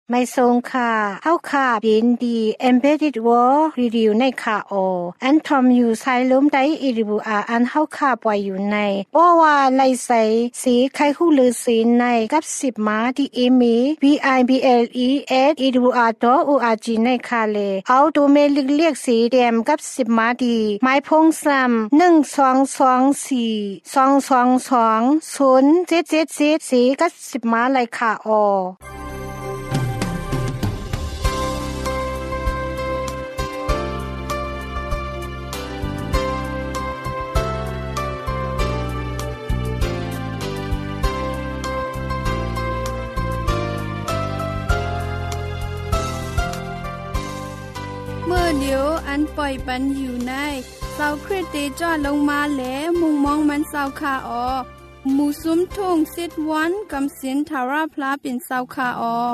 ไม่ทรงค่ะเฮาค่ะยินดี Embedded World Review ในค่ะอันทอมอยู่ไซล้มได้อีริบูอันเฮาค่ะปล่อยอยู่ในบ่ว่าไลใสสีไข่ฮู้ลือสีในกับ10มาที่อีเมล bible@edwr.org ในค่ะเลเอาตัวเมลิกเรียกสีแดมกับ10มาดีไม้พงซ้ำ1224 222 0777สีกับ10มาเลยค่ะเมื่อเดียวอันปล่อยปันอยู่ในเสาคริสติจอดลงมาแล้วมุงมองมันเสาคาหมู่ซุ้มทุ่งซิดวันกำสินทาราพลาเป็นเสาคา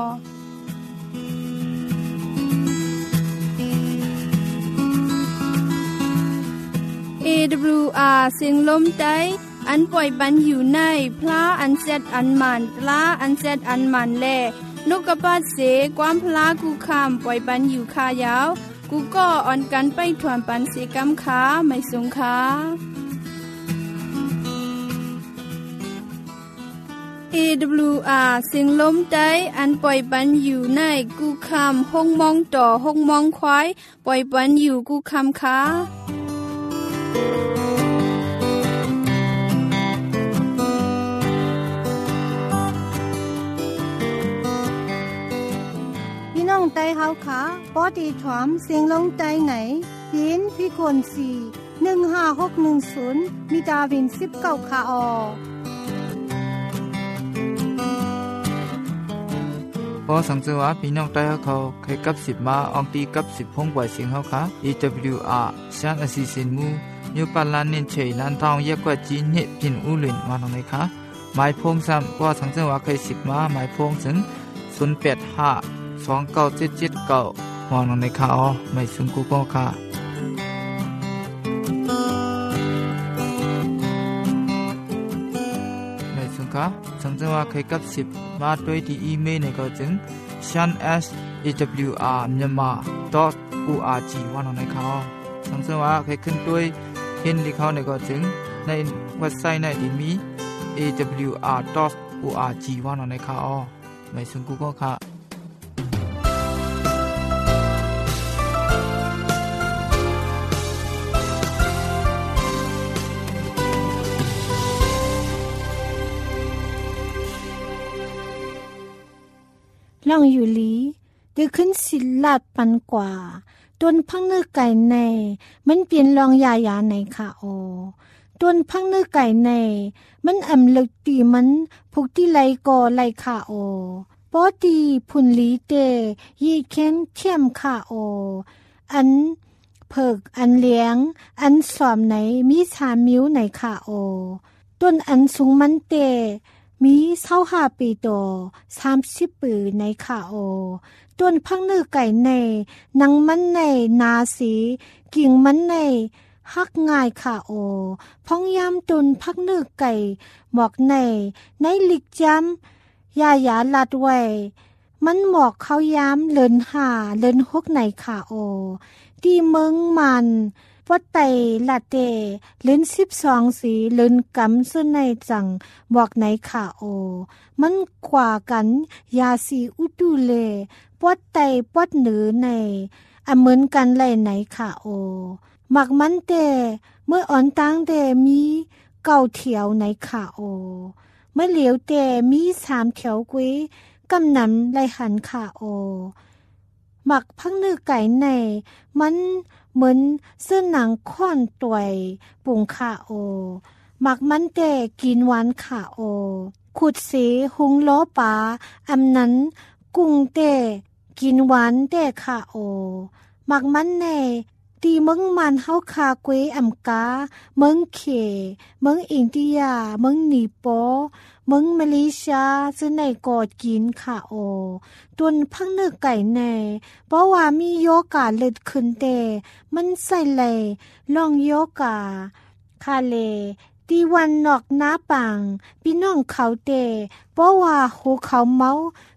AWR เสียงลมได้อันปล่อยปันอยู่ในพระอันเซดอันมันปลาอันเซดอันมันแลนกกระปาดเสความพลากูคำปล่อยปันอยู่คายาวกูก็อ่อนกันไปถวนปันเสกำขาไม่สงขาAWR เสียงลมได้อันปล่อยปันอยู่ในกูคำห้องมองต่อห้องมองควายปล่อยปันอยู่กูคำขาน้องไตเฮาค่ะปอดีถอมเสียงลงไตไหนยินพี่คน4 15610มีดาวิน19ค่ะพอสังเกตว่าพี่น้องไตเขาเคยกับ10มาอองตีกับ10พงปล่อยเสียงเฮาค่ะ AWR ชานอสิสินมูยูปาลานนินเชยนันทองเยกว่าจีนเฮพินอูลินมาตรงไหนคะหมายพงซ้ำว่าสังเกตว่าเคย10มาหมายพงถึง085 297779มองลงในข่าวไม่ซึ่งกูก็ค่ะไม่ซึ่งค่ะสังเกตว่าเคยกับ10มาด้วยที่อีเมลในก็จึง shan@awr.myanmar.org ว่าลงในข่าวสังเกตว่าเคยขึ้นด้วยเห็นที่เขาในก็จึงในเว็บไซต์ในที่มี awr.org ว่าลงในข่าวไม่ซึ่งกูก็ค่ะล่องอยู่ลีได้ขึ้นสิลาดปันกว่าต้นพังเนื้อไก่ในมันเปลี่ยนลองยาในค่ะต้นพังเนื้อไก่ในมันอำลึกตีมันพุกที่ไหลก่อไหลค่ะปอตีพุ่นลีเตยีแค้นเทียมค่ะอันเพิกอันเลี้ยงอันสอมไหนมี3มิ้วไหนค่ะต้นอันสูงมันเตมี25ปีต่อ30ปีในค่ะต้นพังเนื้อไก่ในนังมันในนาสีกิ่งมันในฮักง่ายค่ะพ้องยามต้นพักเนื้อไก่หมอกในลิกจำยาลัดไว้มันหมอกเขายามเลิน5เลิน6ในค่ะที่เมืองมันวัดไตลาเตเล่น12สีเล่นกำซึ่งในจังบอกไหนค่ะมันกว่ากันยาสีอุดูเลปวดไตปวดเหนือในเหมือนกันเลยไหนค่ะหมักมันเตเมื่ออ่อนตั้งเตมีเก่าเถียวไหนค่ะเมื่อเหลียวเตมี3แถวกุ้ยกำนำไหลหันค่ะหมักพังเนื้อไก่ในมันเหมือนเสื้อหนังค่อนตวยปุ่งค่ะหมักมันเตกินหวานค่ะขุดสีหุงล้อปลาอำนั้นกุ้งเตกินหวานเตค่ะหมักมันในตีเมืองมันเฮาคาเกวอำกาเมืองเขเมืองอินเดียเมืองนีโปเมืองมาเลเซียซึ่งในกอดกินค่ะต้นพังเนื้อไก่ในเพราะว่ามีโยกาเลิดขึ้นเตมันใส่เลยลองโยกาคาเลตีวันนอกหน้าปังพี่น้องเขาเตเพราะว่าหูเขาเมา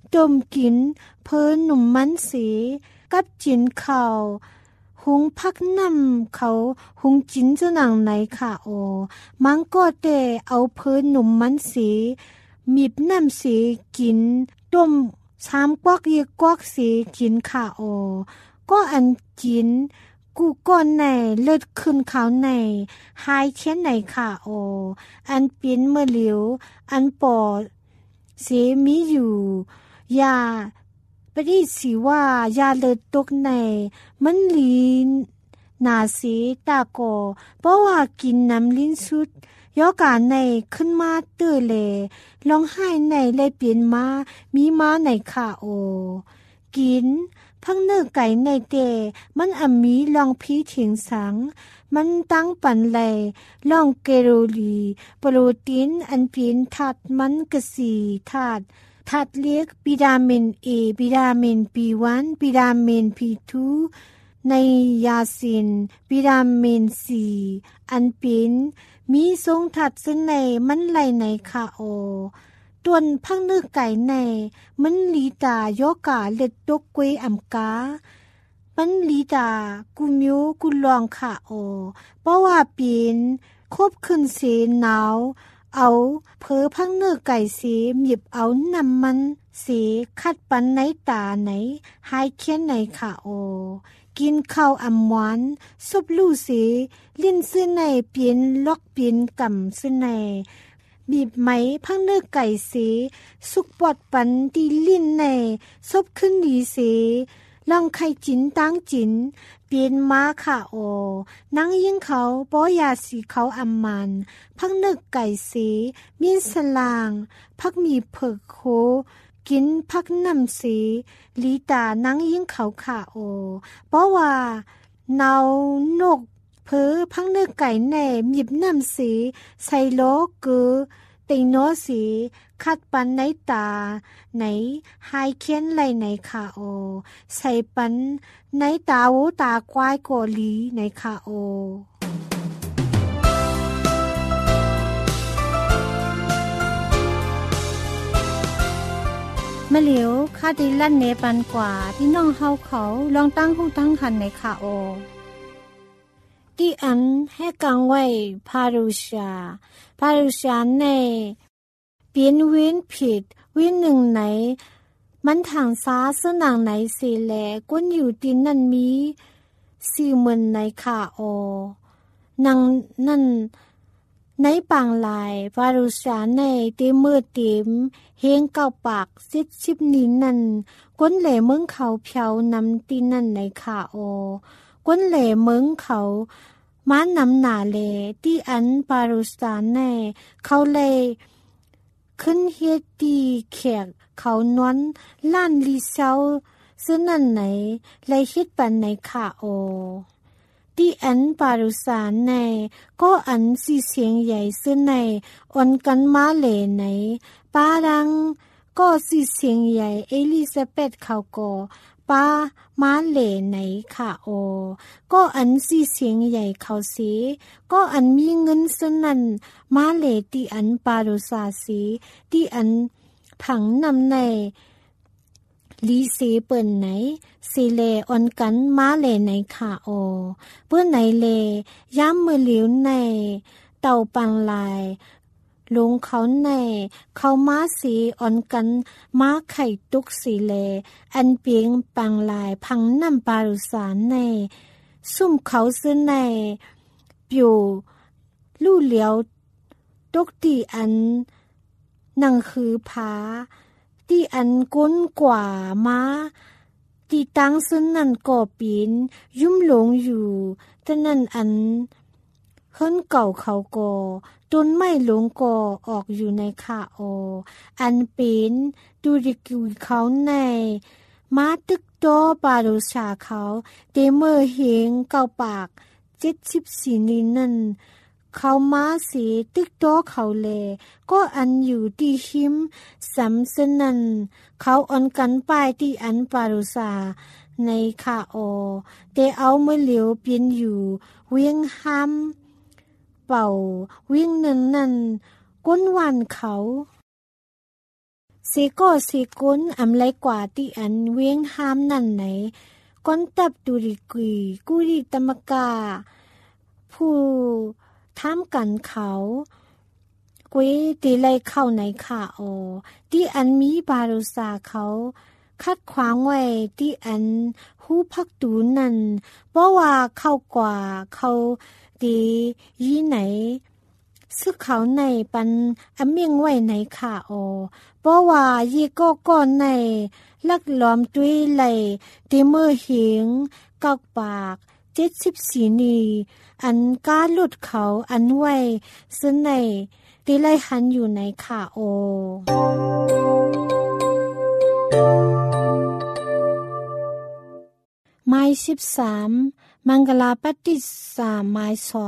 ต้มกินเพิ่นหนุ่มมันสีกับจินข้าวหุงพักน้ำเขาหุงจินเจ้าหนังไหนค่ะโอมังก็แต่เอาเพิ่นหนุ่มมันสีมีบน้ำสีกินต้มชามกวักเยกวักสีกินค่ะโอก็อันกินกูก้อนในเลือดขึ้นเขาในหายเช่นไหนค่ะโออันเป็นเมื่อเหลียวอันปอดเสียมีอยู่ยาปฏิสิว่ายาเลือดตกในมันลีนาสีตาโกเพราะว่ากินน้ำลิ้นสุดยอกาในขึ้นมาเตื้อเลร้องไห้ในเลยเปลี่ยนมามีมาในค่ะโอกินพังเนื้อไก่ในเตมันอมีลองพีถิงสังมันตั้งปันเลยลองเกโรลีโปรตีนอันเป็นธาตุมันกะสีธาตุเล็กวิตามิน A วิตามิน B1 วิตามิน B2 ในยาซินวิตามิน C อันเป็นมีทรงถัดซึ่งในมันไหลในค่ะโอตวนพังเนื้อไก่ในมันลีตาโยกาเล็ดตกกวยอ่ำกามันลีตากูมิวกูลองค่ะโอเพราะว่าเป็นคบขึ้นเสหนาวเอาเพอพังเนื้อไก่เสีหยิบเอาน้ำมันเสีคัดปันในตาไหนหายเคียนในค่ะโอกินข้าวอ่ำหวานซบลู่เสีลิ้นซื้อในเปลี่ยนล็อกเปลี่ยนกำซื้อในบีบไหมพังเนื้อไก่สีสุกปอดปันดีลิ้นในซบขึ้นดีสีลองไข่จินตั้งจินเปลี่ยนม้าค่ะโอนั่งยิ่งเขาป้อยาสีเขาอำมันพังเนื้อไก่สีมีสลางพักมีเผือกโคกินพักน้ำสีลีตานั่งยิ่งเขาค่ะโอเพราะว่าเนานกเพอพังเนื้อไก่แน่หยิบน้ำสีใส่โลกือติงโนสีคัดปันในตาไหนหายเคียนไหลในค่ะโอใส่ปันในตาหูตาควายกอลีในค่ะโอมะเหลียวคาดิลั่นเนปันกว่าพี่น้องเฮาเขาลองตั้งหูตั้งหันในค่ะโอที่อันให้กังไว้พารุชาในเปลี่ยนเว้นผิดวินหนึ่งไหนมันทางซ้าสนางไหนเสแลก้นอยู่ดินนั่นมี40,000ในค่ะโอนางนั่นในปางลายพารุชาในเต็มมือเต็มเฮงเก้าปาก10นิ้นนั่นก้นแหลเมืองเขาเพียวนำตีนั่นในค่ะโอก้นแหลเมืองเขาม้านำหนาเลที่อันปารุสานในเขาเลยขึ้นเฮ็ดตีแขกเขานวนล้านลีเซาซึ่งนั่นไหนเลยคิดปันในค่ะโอที่อันปารุสานในก็อันสีเสียงใหญ่ซึ่งในอ่อนกันมาเลไหนปาดังก็สีเสียงใหญ่เอลิซาเบธเขาก็ป้ามาเหล่ไหนค่ะโอก็อันสีเสียงใหญ่เขาสีก็อันมีเงินสนั่นมาเหล่ที่อันปารุสาสีที่อันผังนำในลีเสเปิ่นไหนสีเลอ่อนกันมาเหล่ไหนค่ะโอเปิ้นไหนเลย้ำมือเหลียวในเต่าปังลายลงเขาในเขาม้าสีอ่อนกันม้าไข่ตุกสีเลอันเปียงปังลายพังน้ำปารุสานในซุ่มเขาซื้อในปิวลู่เหลียวตุกตีอันนังคือผาที่อันก้นกว่าม้าที่ตั้งซึ่งนั่นก่อปีนยุ่มหลงอยู่แต่นั่นอันเฮิรนเก่าเขาก่อต้นไม้หลงก่อออกอยู่ในค่ะโออันเป็นดูดิกุยเขาในมาตึกโตปารุชาเขาเตเมอเฮงเก่าปาก74นิ้นนั่นเขามาสีตึกโตเขาเลก็อันอยู่ที่หิมสำสนันเขาอ่อนกันป้ายที่อันปารุชาในค่ะโอเตเอาเมื่อเหลียวเปลี่ยนอยู่เวียงห้ำเป่าวิ่งนั่นก้นวันเขาสีก็สีกุนอำไลกว่าที่อันเวียงห้ามนั่นไหนก้นตับดุริกุยกุริตมกาผู้ท้ามกันเขากุยตีไลเข้าในขาโอที่อันมีบารุษาเขาคัดขวางไว้ที่อันหูพักตูนั่นเพราะว่าเข้ากว่าเขาดียีไหนซึกเขาในปันอเมียงไว้ในขาโอเพราะว่ายีก็ก้อนในลักล้อมด้วยไหลตีมือหิงกอกปาก74นีอันก้าหลุดเขาอันไว้ซึ่งในตีไลหันอยู่ในขาโอไม้13มังกลาปฏิสามไม้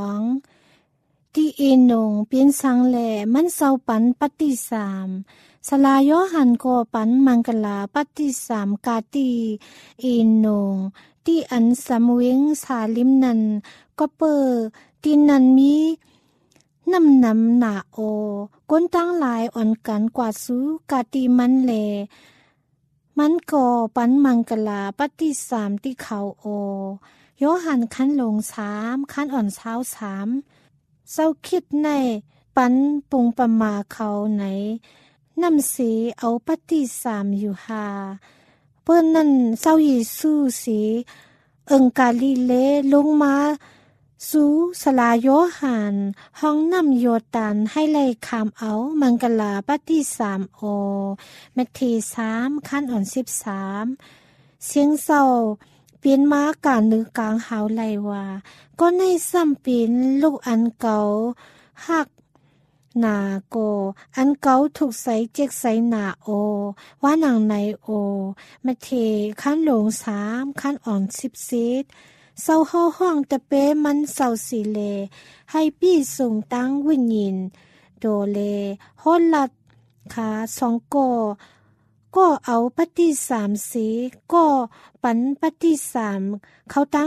2ที่เอนงเปลี่ยนสังแลมันเศร้าปันปฏิสามสลายโยหันโกปันมังกลาปฏิสามกาตีเอนงที่อันสำเวงสาลิมนันก็เปอที่นันมีน้ำหนาโอก้นตั้งหลายอ่อนกันกว่าสู้กาตีมันแลมันก็ปันมังกลาปฏิสามที่เขาโอโยหันคันลง3คันอ่อนเช้า3เศร้าคิดในปันปุงประมาเขาไหนนำสีเอาปฏิสามอยู่หาเปิ้นนั่นเศร้ายิสู้สีกาลีเลลงมาสู้สลาโยหันห้องนำโยตันให้ไล่คามเอามังกลาปฏิสามโอเมธี3คันอ่อน13เสียงเศร้าเปลี่ยนมาการนึกกลางหาวไหลว่าก็ในซ้ำปีนลูกอันเก่าหักหนาโกอันเก่าถูกใส่เจ็กใส่หนาโอว่าหนังในโอเมธีคันหลง3คันอ่อน14เศร้าห้องตะเปมันเศร้าสีเลให้พี่ส่งตั้งวิญญินโดเลโหลัดขา2ก็เอาปฏิสามสีก็ปันปฏิสามเขาตั้ง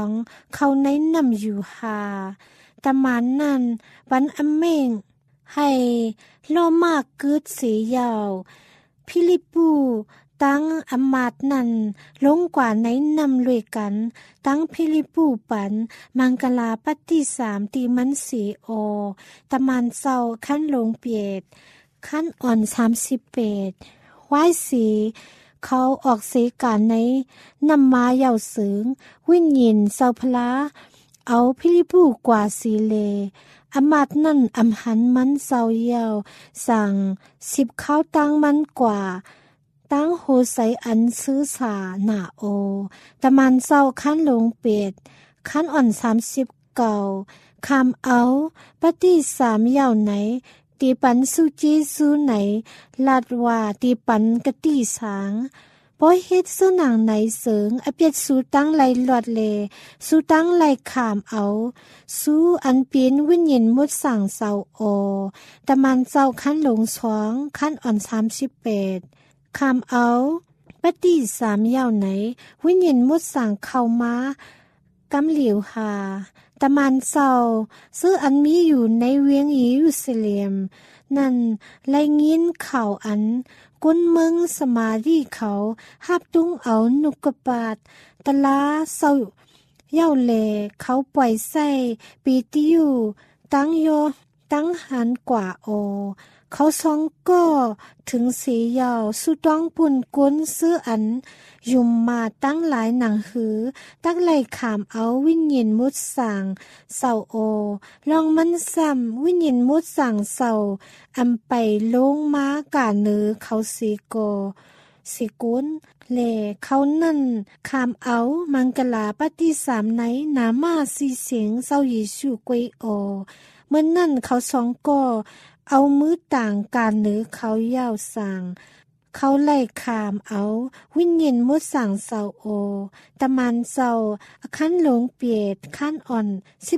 2เขาในนำอยู่หาตะมันนั่นปันอเมงให้โลมากกึดสียาวพิลิปูตั้งอมาตนั่นลงกว่าในนำรวยกันตั้งพิลิปูปันมังกลาปฏิสามตีมันสีโอตะมันเศร้าขั้นลงเปียดขั้นอ่อน38ไว้สีเขาออกสีการในนำมาเยาวสึงวิญญินเศร้าพลาเอาพิลิปูกว่าสีเลอมาตนั่นอำหันมันเศร้าเยาวสั่ง10เขาตั้งมันกว่าตั้งโหใสอันซื้อสาหนาโอตะมันเศร้าขั้นลงเปียดขั้นอ่อน30เก่าคำเอาปฏิสามเยาวไหนตีปันสุจีสูไหนลาดว่าตีปันกะตีสางปอยเฮ็ดสุนังไหนเสริงอเปียดสูตั้งไหลหลอดเลสูตั้งไหลขามเอาสูอันเปียนวิญญาณมุดสั่งเศร้าโอตะมันเศร้าขั้นหลง2ขั้นอ่อน38คำเอาปฏิสามเยาวไหนวิญญาณมุดสั่งเข้ามากำเหลียวหาตะมันเศร้าซื้ออันมีอยู่ในเวียงเยรูซาเล็มนั่นไล่งินข่าวอันกุนเมืองสมารีเขาหับตุงเอานุกบาทตะลาเศร้าเย้าเลเขาปล่อยใส่ปีติอยู่ตั้งโยตั้งหันกว่าโอเขา2ก็ถึงสียาวสุต้องปุ่นกุนซื้ออันยุมมาตั้งหลายหนังหือตั้งไหลขามเอาวิญญาณมุดสั่งเศร้าโอลองมันซ้ำวิญญาณมุดสั่งเศร้าอำไปลงมากาเนือเขาสีโกสิกุนเลเขานั่นขามเอามังกลาปฏิสามไหนนามาสีเสียงเศร้าเยซูกวยโอเมื่อนั่นเขา2ก็เอามือต่างการเนือเขายาวสั่งเขาไล่ขามเอาวิญญาณมุดสั่งเศร้าโอตะมันเศร้าขั้นหลงเปียดขั้นอ่อน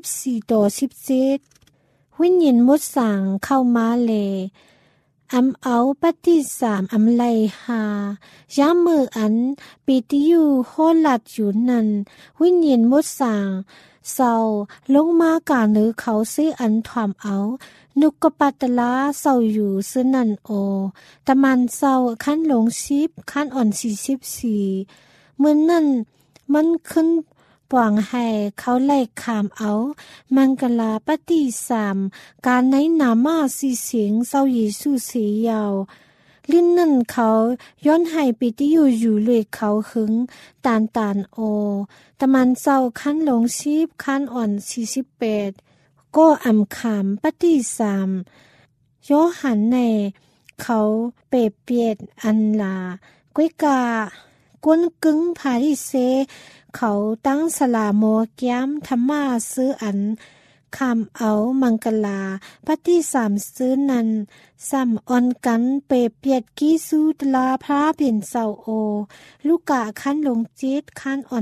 14ต่อ17วิญญาณมุดสั่งเข้ามาเลเอาปฏิสามไลหายามมืออันปีติอยู่โหลัดอยู่นั่นวิญญาณมุดสั่งเศร้าลงมากาเนือเขาซื้ออันถ่อมเอานุกกปัตตลาเศร้าอยู่ซื้อนันโอตะมันเศร้าขั้นหลงชิบขั้นอ่อน44เมื่อนั่นมันขึ้นป่วงให้เขาไล่ขามเอามังกลาปฏิ3การในนามาสีเสียงเศร้าเยซูเสียยาวลิ้นนั่นเขาย้อนให้ปิติอยู่เลยเขาหึงตานโอตะมันเศร้าขั้นหลงชีพขั้นอ่อน48ก็อำขามปฏิ3โยหันในเขาเปรเปียดอันลาก้วยกากวนกึ่งพาริเซเขาตั้งสลาโมแก้มธรรมาซื้ออันคำเอามังกลาปฏิซื้อนันซ้ำอ่อนกันเปเปียดกีสูตลาพระเปลี่ยนเศร้าโอลูกกะขั้นลง7ขั้นอ่อน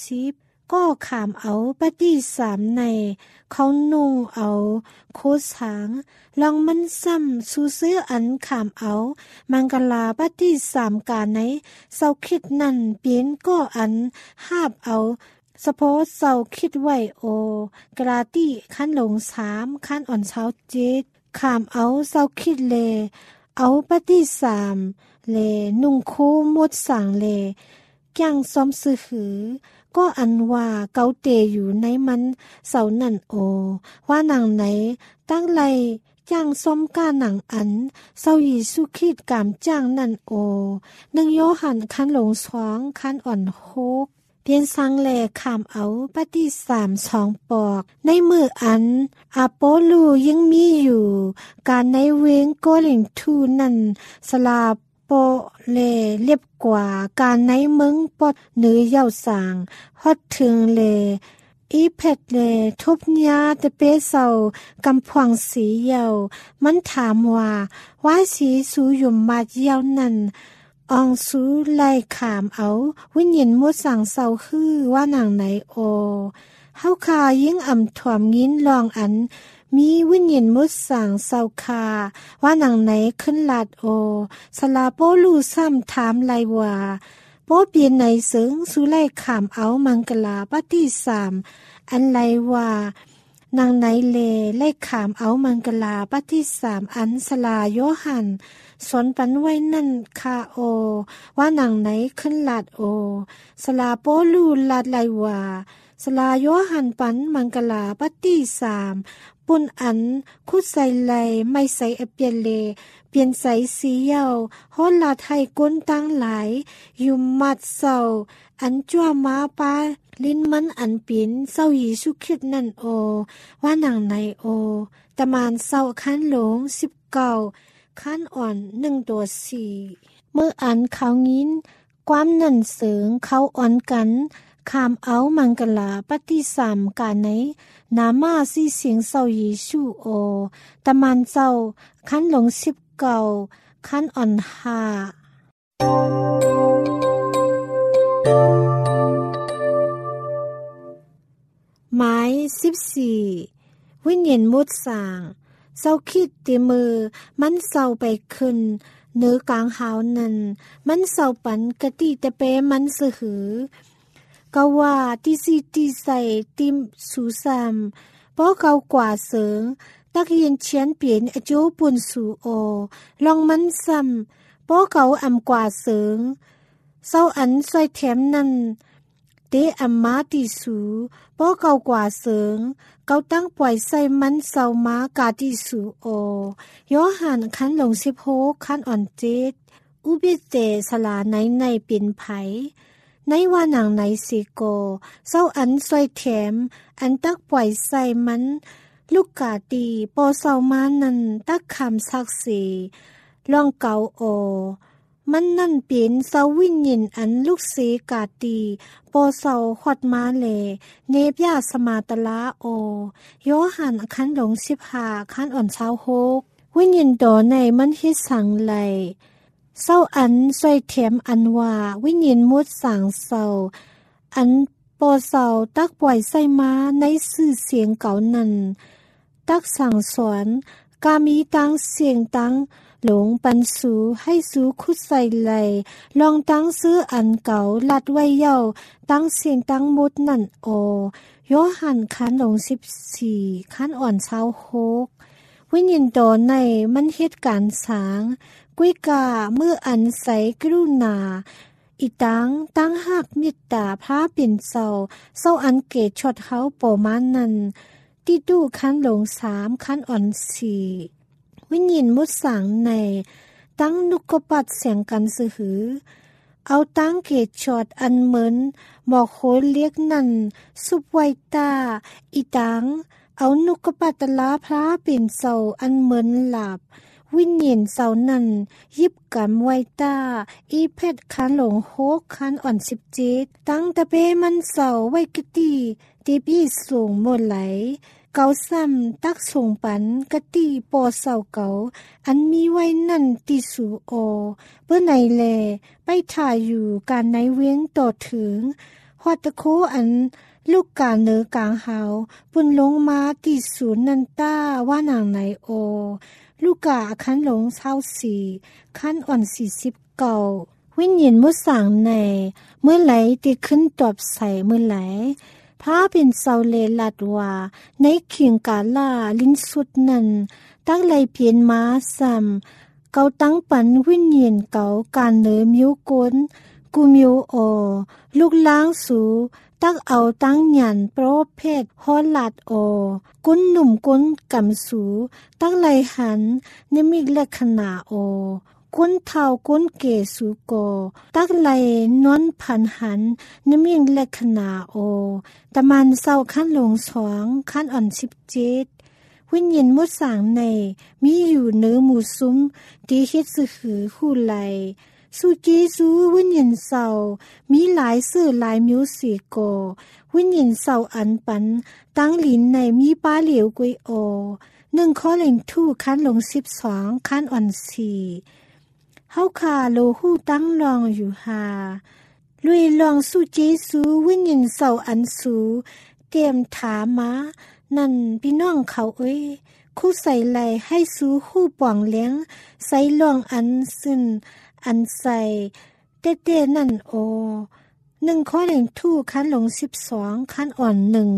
30ก็ขามเอาปฏิในเขานุ่งเอาโคสหางลองมันซ้ำสู้ซื้ออันขามเอามังกลาปฏิกาในเศร้าคิดนั่นเปลี่ยนก็อันหาบเอาสะโพเศร้าคิดไว้โอกราติขั้นลง3ขั้นอ่อน7ขามเอาเศร้าคิดเลเอาปฏิเลนุ่งคู่มดสั่งเลแก้งซ้อมซื้อหือก็อันว่าเกาเตอยู่ในมันเสานั่นโอว่าหนังไหนตั้งไลจ้างซ้อมก้าหนังอันเศร้ายีสุขีดกามจ้างนั่นโอ1โยหันคันหลง2คันอ่อน6เพียนสังแลขามเอาปฏิ2ปอกในมืออันอาโปลูยังมีอยู่การในเวงโกลิงทูนั่นสลาโปเลเรียบกว่าการในเมืองปอดเนื้อเย่าสางฮอดถึงเลอีเพดเลทุบญาตะเปเศร้ากำพวงสีเยามันถามว่าสีสูอยู่มาเยานั่นอองสูไล่ขามเอาวิญญาณมุดสั่งเศร้าฮือว่าหนังไหนโอเฮาคายิ่งอ่ำถ่วมยินลองอันมีวิญญาณมุดสั่งเศร้าคาว่าหนังไหนขึ้นลาดโอสลาโปลูซ้ำถามไลว่าโปเปลี่ยนไหนเสิงสูไล่ขามเอามังกลาปฏิอันไลว่านางไหนเลไล่ขามเอามังกลาปฏิอันสลาโยหันสนปันไว้นั่นคาโอว่านางไหนขึ้นลาดโอสลาโปลูลาดไลว่าสลาโยหันปันมังกลาปฏิปุ่นอันคุดใส่ไลไม่ใส่เปลี่ยนเลเปลี่ยนใส่สีเยาฮอลาไทยก้นตั้งหลายยุมมัดเศร้าอันจั่วมาปาลิ้นมันอันปิ่นเศร้ายีสุขิดนั่นโอว่าหนังไหนโอตะมานเศร้าขั้นหลง19ขั้นอ่อน1ตัว4เมื่ออันเขางินความนั่นเสริงเขาอ่อนกันขามเอามังกลาปฏิกาในนามาสีเสียงเศร้าเยซูโอตะมันเศร้าขั้นหลง19ขั้นอ่อน5หมาย14วิญญาณมุดสางเศร้าคิดติมือมันเศร้าไปขึ้นเนื้อกลางหาวนั้นมันเศร้าปันกะติตะเปมันสือหือกะว่าติสิติใส่ติมสูซามป้อเกากว่าเสิงตักเย็นเชียนเปลี่ยนอโจปุ่นสูโอลองมันซ้ำป้อเกาอำกว่าเสิงเศร้าอันซอยแถมนั่นเตอัมมาติสูป้อเกากว่าเสิงเกาตั้งปล่อยใส่มันเศร้ามากาติสูโอยอหันคันหลง16คันอ่อน7อุบิเตสลาในเป็นไผในว่าหนังไหนสิโกเศร้าอันซอยแถมอันตักปล่อยใส่มันลูกกาตีปอเศร้ามานันตักคำซักสีลองเกาโอมันนั่นเปลี่ยนเศร้าวิญญาณอันลูกเสกาตีปอเศร้าขอดมาเลเนบยาสมาตละโอโยหันคันหลง15คันอ่อน26วิญญาณโดในมันเฮ็ดสังไลเศร้าอันซอยเถียมอันว่าวิญญาณมุดสางเศร้าอันปอเศร้าตักปล่อยใส่มาในสื่อเสียงเก่านั้นตักสั่งสอนกามีตังเสียงตังหลงปันสูให้สูคุดใส่ไหลลองตั้งซื้ออันเก่าลัดไว้เย้าตั้งเสียงตั้งมุดนั่นโอยอหันคันหลง14คันอ่อน26วิญญาณโดในมันเหตุการณ์สางกุ้ยกาเมื่ออันใสกรุณาอีตั้งหักมิตตาพระปิ่นเศร้าอันเกตชดเฮาโปมานั้นติดูคันหลง3คันอ่อน4วิญญาณมุดสังในตั้งนุกปัดเสียงกันสือหือเอาตั้งเกตชดอันเหมือนหมอกโหเรียกนั่นสุบไวตาอีเอานุกปัตลาพระปิ่นเศร้าอันเหมือนหลับวิญญาณเสานั้นยิบกำไว้ตาอีเพชรคันหลง6คันอ่อน17ตั้งตะเปมันเสาไว้กะตีตีพี่สูงหมดไหลเกาซ้ำตักส่งปันกะตีปอเสาเกาอันมีไว้นั่นติสูโอเพื่อไหนแลไปถ่ายอยู่การในเวียงต่อถึงฮอดตะโคอันลูกกาเนือกลางเฮาปุ่นลงมาติสูนันต้าว่านางไหนโอลูกกาคันหลง24คันอ่อน49วิญญาณมุสังในเมื่อไหลติขึ้นตอบใส่เมื่อไหลพระเป็นเสาเลลัดว่าในเขียงกาลาลิ้นสุดนั้นตั้งไหลเปลี่ยนมาซ้ำเกาตั้งปันวิญญาณเกาการเนือมิวกุนกูมิวโอลูกล้างสูตักเอาตั้งหยันโปรเพศฮอลัดโอกุนหนุ่มกุนกำสูตั้งไหลหันนิมิกเลขนาโอกุนเท่ากุนเกสูโกตักไหลนอนพันหันนิมิกเลขนาโอตะมันเศร้าขั้นหลง2ขั้นอ่อน17วิญญาณมุดสางในมีอยู่เนื้อหมู่ซุ้มตีเฮ็ดสือหือคู่ไหลสุจีสูวิญญาณเศร้ามีหลายสื่อหลายมิวสิโกวิญญาณเศร้าอันปันตั้งลิ้นในมีป้าเหลียวกุยโอ1ข้อเล่งทู่คันหลง12คันอ่อน4เฮาคาโลหูตั้งลองอยู่หาลุยลองสุจีสูวิญญาณเศร้าอันสูเตรียมถามมานั่นพี่น้องเขาคู่ใส่ไหลให้สูหูป่องเลี้ยงใส่ลองอันซึ่นอันใส่เต้ๆนั่นโอ1ข้อเล่งทู่คันหลง12คันอ่อน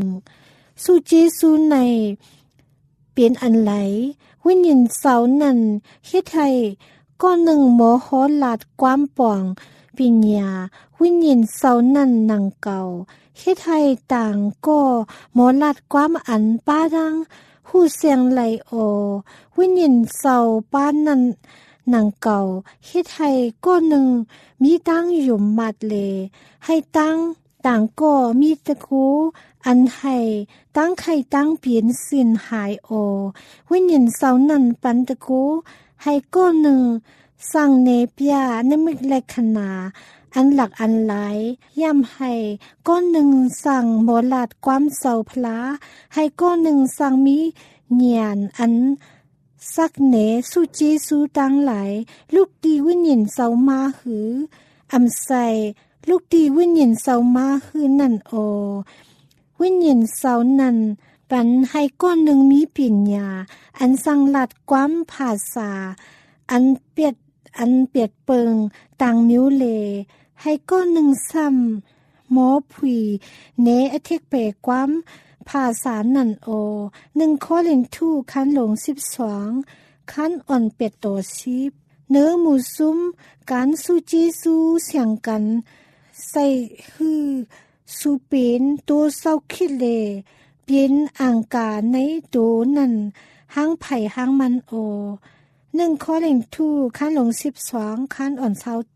1สุจีสูในเปลี่ยนอันไหลวิญญาณเสานั่นเฮ็ดให้ก้อน1หมอฮอลาดความป่องปิญญาวิญญาณเสานั่นหนังเก่าเฮ็ดให้ต่างก็หมอลาดความอันป้าดังหูเสียงไหลโอวิญญาณเสาป้านั่นหนังเก่าเฮ็ดให้ก้อน1มีตั้งอยู่มัดเลให้ตั้งต่างก็มีตะคูอันให้ตั้งไข่ตั้งเปลี่ยนสินหายโอวิญญาณเสานั่นปันตะคูให้ก้อน1สั่งเนเปียนมิกเลขนาอันหลักอันหลายย่ำให้ก้อน1สั่งหมอลาดความเศร้าพลาให้ก้อน1สั่งมีเหียนอันสักเนสุจีสูตังหลายลูกดีวิญญาณเศร้ามาหืออำใส่ลูกดีวิญญาณเศร้ามาหือนั่นโอวิญญาณเศร้านั่นปันให้ก้อน1มีปิญญาอันสั่งลัดความภาษาอันเปียดเปิงต่างมิวเลให้ก้อน1ซ้ำหมอผุยเนอเทกเปความภาษานั่นโอ1ข้อเล่งทู่คันหลง12คันอ่อนเป็ดโต10เนื้อหมูซุ้มการสุจีสูเสียงกันใส่ฮือสูเป็นตัวเศร้าคิดเลเปลี่ยนอ่างกาในโดนั่นหางไผ่หางมันโอ1ข้อเล่งทู่คันหลง12คันอ่อน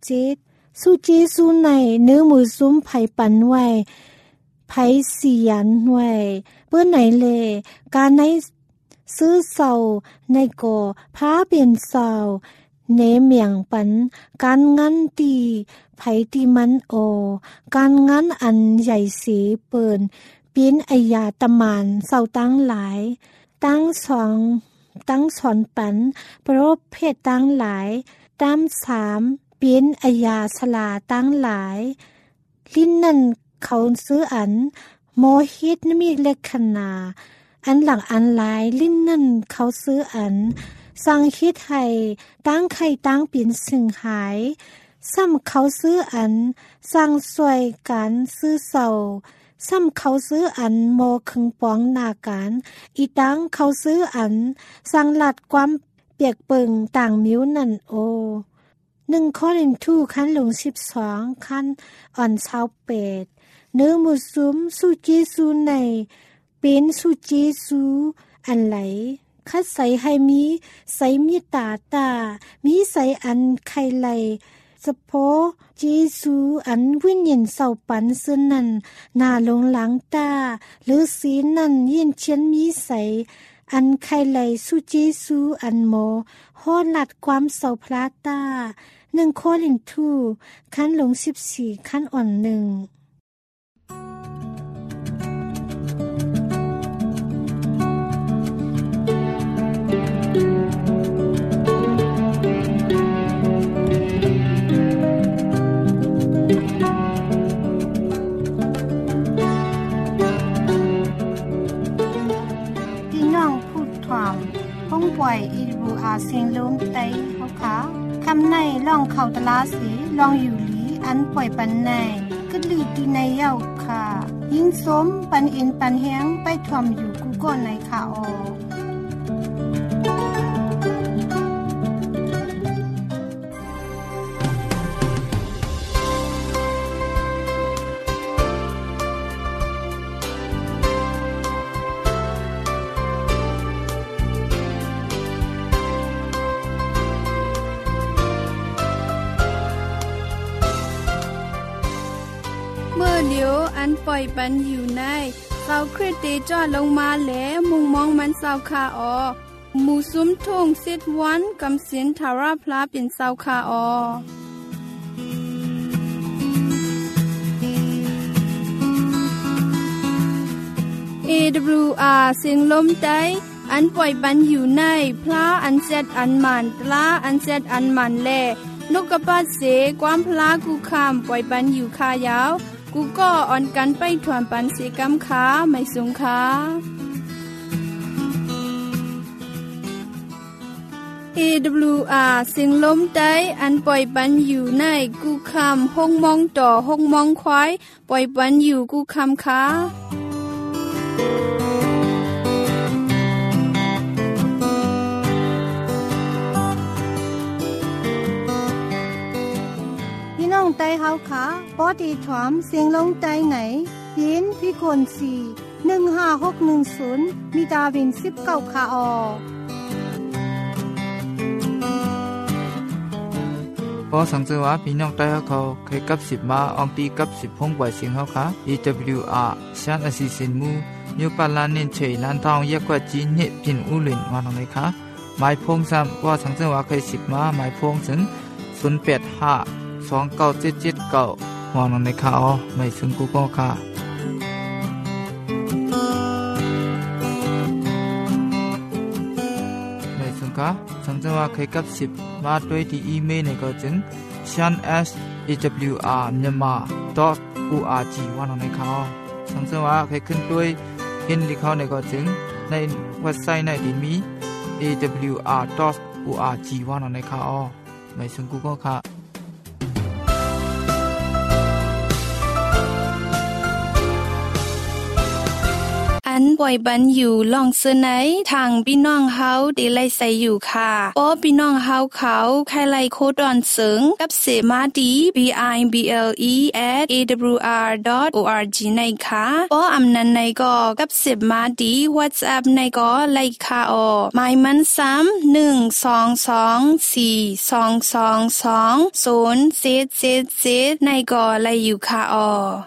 27สุจีสูในเนื้อหมูซุ้มไผ่ปันไว้ไผ่เสียนไว้เปิ้นไหนเลการในซื้อเศร้าในก่อพระเป็นเศร้าเนเมียงปันการงั้นตีไผ่ตีมันโอการงั้นอันใหญ่สีเปิ้นเป็นอายาตะมานเศร้าตั้งหลายตั้งสอนปันโปรเพศตั้งหลายตาม3เป็นอายาสลาตั้งหลายลิ้นนั่นเขาซื้ออันโมฮิตมีเลขนาอันหลังอันหลายลิ้นนั่นเขาซื้ออันสั่งคิดให้ตั้งไข่ตั้งเป็นสิ่งหายซ้ำเขาซื้ออันสั่งสวยกันซื้อเศร้าซ้ำเขาซื้ออันโมคึงปองหน้าการอีตั้งเขาซื้ออันสั่งลัดความเปียกเปิงต่างมิ้วนั่นโอ1 โครินธ์ขั้นลง12ขั้นอ่อนเช้าเป็ดเนื้อมุสุมสุจีสูในเป็นสุจีสูอันไหลคัดใส่ให้มีใส่มีตามีใส่อันไข่ไหลสะโพจีสูอันวิญญาณเศร้าปันซึ่งนั้นหน้าลงหลังตาหรือสีนั้นยินเชียนมีใส่อันไข่ไหลสุจีสูอันโมโหหลัดความเศร้าพระตา1 โครินธ์ขั้นลง14ขั้นอ่อน1ห้องป่วยอีรูอาเสียงลมไตเขาขาคำในล่องเขาตลาสีลองอยู่หลีอันป่วยปันในกึดลือตีในเย้าค่ะยิงสมปันอินปันแหงไปถ่วมอยู่กูก่อนในขาออเดี๋ยวอันปล่อยปันอยู่ในเสาคริสเตจอดลงมาแล้วมุงมองมันเสาคาออหมู่ซุ้มทุ่งเซตวันกำเสียนทาราพลาเป็นเสาคาออAWR เสียงลมใจอันปล่อยปันอยู่ในพระอันเซตอันมันตลาอันเซตอันมันแลนกกระปัดเสความพลากูคำปล่อยปันอยู่คายาวกูก็อ่อนกันไปถ่วมปันเสกำขาไม่สูงขาAWR เสียงลมใจอันปล่อยปันอยู่ในกูคำห้องมองต่อห้องมองควายปล่อยปันอยู่กูคำขาน้องไตเฮาขาปอดีถวมเสียงลงไตไหนยินพี่คน4 15610มีดาวิน19คาออพอสังเกตว่าพี่น้องไตเขาเคยกับ10มาอองตีกับ10พงไว้เสียงเฮาค่ะ AWR ชันอสิสินมูอยู่ปานลานเน้นเฉยลานทองแยกกว่าจีนเฮ็ดพินอูหลินมาตรงไหนคะหมายพงซ้ำว่าสังเกตว่าเคย10มาหมายพงถึง085297779วางลงในข่าวไม่ซึ่งกูก็ค่ะไม่ซึ่งค่ะสังเกตว่าเคยกับ10มาด้วยที่อีเมลในก็จึง shanawr.myanmar.org วางลงในข่าวสังเกตว่าเคยขึ้นด้วยเห็นที่เขาในก็จึงในเว็บไซต์ในที่มี awr.org วางลงในข่าวไม่ซึ่งกูก็ค่ะอันป่วยบันอยู่ล่องเสนยทางพี่น้องเฮาได้ไล่ใส่อยู่ค่ะป้อพี่น้องเฮาเขาใครไล่โคดอนเสงกับเสมาดี bible@awr.org ในค่ะป้ออำนันในก็กับเสมาดี WhatsApp ในก็ไล่ค่ะออหมายมันซ้ำ12242222077ในก็ไล่อยู่ค่ะออ